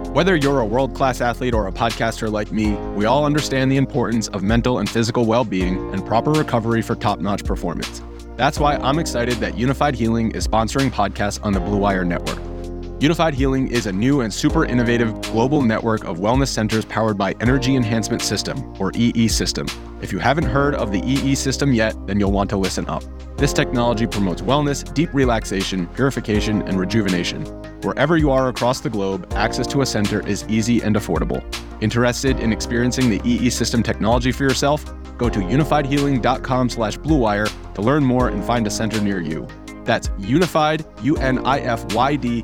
Whether you're a world-class athlete or a podcaster like me, we all understand the importance of mental and physical well-being and proper recovery for top-notch performance. That's why I'm excited that Unified Healing is sponsoring podcasts on the Blue Wire Network. Unified Healing is a new and super innovative global network of wellness centers powered by Energy Enhancement System, or EE System. If you haven't heard of the EE System yet, then you'll want to listen up. This technology promotes wellness, deep relaxation, purification, and rejuvenation. Wherever you are across the globe, access to a center is easy and affordable. Interested in experiencing the EE System technology for yourself? Go to unifiedhealing.com/bluewire to learn more and find a center near you. That's unified, UNIFYD,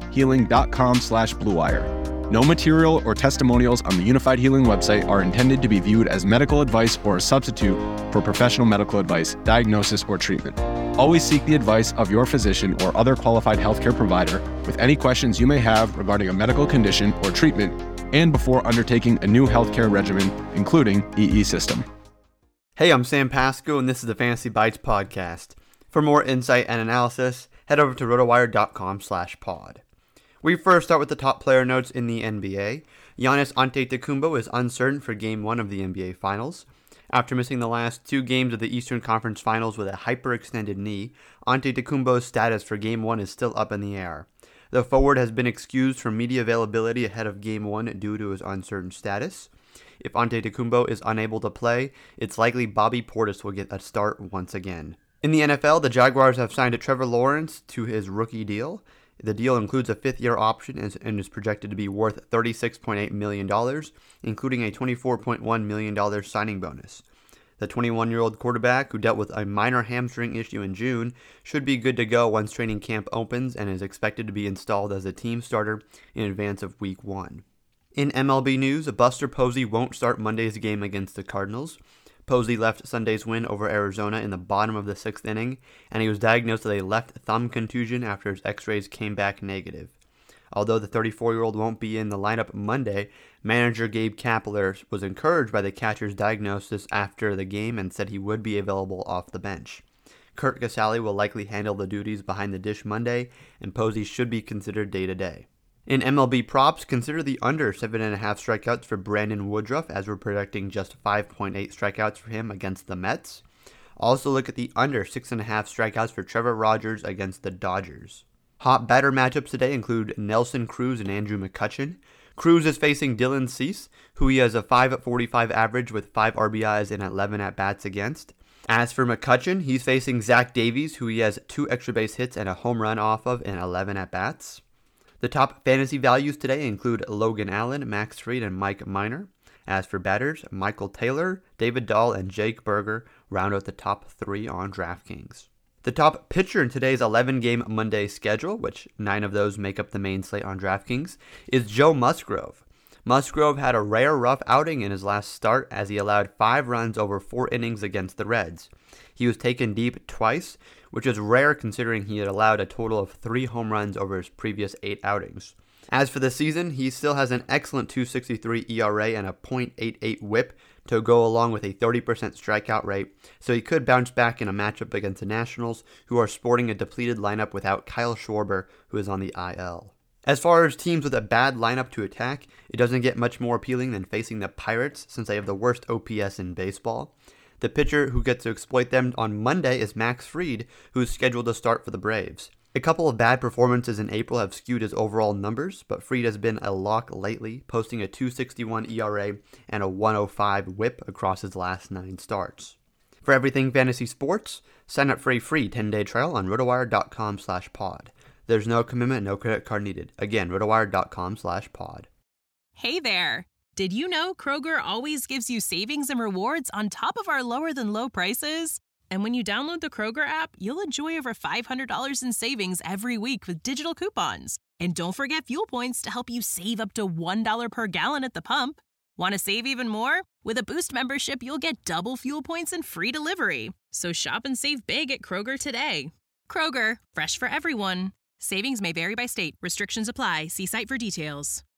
healing.com/bluewire. No material or testimonials on the Unified Healing website are intended to be viewed as medical advice or a substitute for professional medical advice, diagnosis, or treatment. Always seek the advice of your physician or other qualified healthcare provider with any questions you may have regarding a medical condition or treatment and before undertaking a new healthcare regimen, including EE System. Hey, I'm Sam Pasco, and this is the Fantasy Bites podcast. For more insight and analysis, head over to rotowire.com/pod. We first start with the top player notes in the NBA. Giannis Antetokounmpo is uncertain for Game 1 of the NBA Finals. After missing the last 2 games of the Eastern Conference Finals with a hyperextended knee, Antetokounmpo's status for Game 1 is still up in the air. The forward has been excused from media availability ahead of Game 1 due to his uncertain status. If Antetokounmpo is unable to play, it's likely Bobby Portis will get a start once again. In the NFL, the Jaguars have signed Trevor Lawrence to his rookie deal. The deal includes a 5th-year option and is projected to be worth $36.8 million, including a $24.1 million signing bonus. The 21-year-old quarterback, who dealt with a minor hamstring issue in June, should be good to go once training camp opens and is expected to be installed as a team starter in advance of Week 1. In MLB news, Buster Posey won't start Monday's game against the Cardinals. Posey left Sunday's win over Arizona in the bottom of the 6th inning, and he was diagnosed with a left thumb contusion after his x-rays came back negative. Although the 34-year-old won't be in the lineup Monday, manager Gabe Kapler was encouraged by the catcher's diagnosis after the game and said he would be available off the bench. Curt Casali will likely handle the duties behind the dish Monday, and Posey should be considered day-to-day. In MLB props, consider the under 7.5 strikeouts for Brandon Woodruff, as we're projecting just 5.8 strikeouts for him against the Mets. Also look at the under 6.5 strikeouts for Trevor Rogers against the Dodgers. Hot batter matchups today include Nelson Cruz and Andrew McCutchen. Cruz is facing Dylan Cease, who he has a 5.45 average with 5 RBIs and 11 at-bats against. As for McCutchen, he's facing Zach Davies, who he has 2 extra base hits and a home run off of and 11 at-bats. The top fantasy values today include Logan Allen, Max Fried, and Mike Minor. As for batters, Michael Taylor, David Dahl, and Jake Berger round out the top 3 on DraftKings. The top pitcher in today's 11-game Monday schedule, which 9 of those make up the main slate on DraftKings, is Joe Musgrove. Musgrove had a rare rough outing in his last start as he allowed 5 runs over 4 innings against the Reds. He was taken deep twice, which is rare considering he had allowed a total of 3 home runs over his previous 8 outings. As for the season, he still has an excellent .263 ERA and a .88 whip to go along with a 30% strikeout rate, so he could bounce back in a matchup against the Nationals, who are sporting a depleted lineup without Kyle Schwarber, who is on the IL. As far as teams with a bad lineup to attack, it doesn't get much more appealing than facing the Pirates, since they have the worst OPS in baseball. The pitcher who gets to exploit them on Monday is Max Fried, who is scheduled to start for the Braves. A couple of bad performances in April have skewed his overall numbers, but Fried has been a lock lately, posting a .261 ERA and a .105 whip across his last 9 starts. For everything fantasy sports, sign up for a free 10-day trial on rotowire.com/pod. There's no commitment, no credit card needed. Again, rotowire.com/pod. Hey there! Did you know Kroger always gives you savings and rewards on top of our lower-than-low prices? And when you download the Kroger app, you'll enjoy over $500 in savings every week with digital coupons. And don't forget fuel points to help you save up to $1 per gallon at the pump. Want to save even more? With a Boost membership, you'll get double fuel points and free delivery. So shop and save big at Kroger today. Kroger, fresh for everyone. Savings may vary by state. Restrictions apply. See site for details.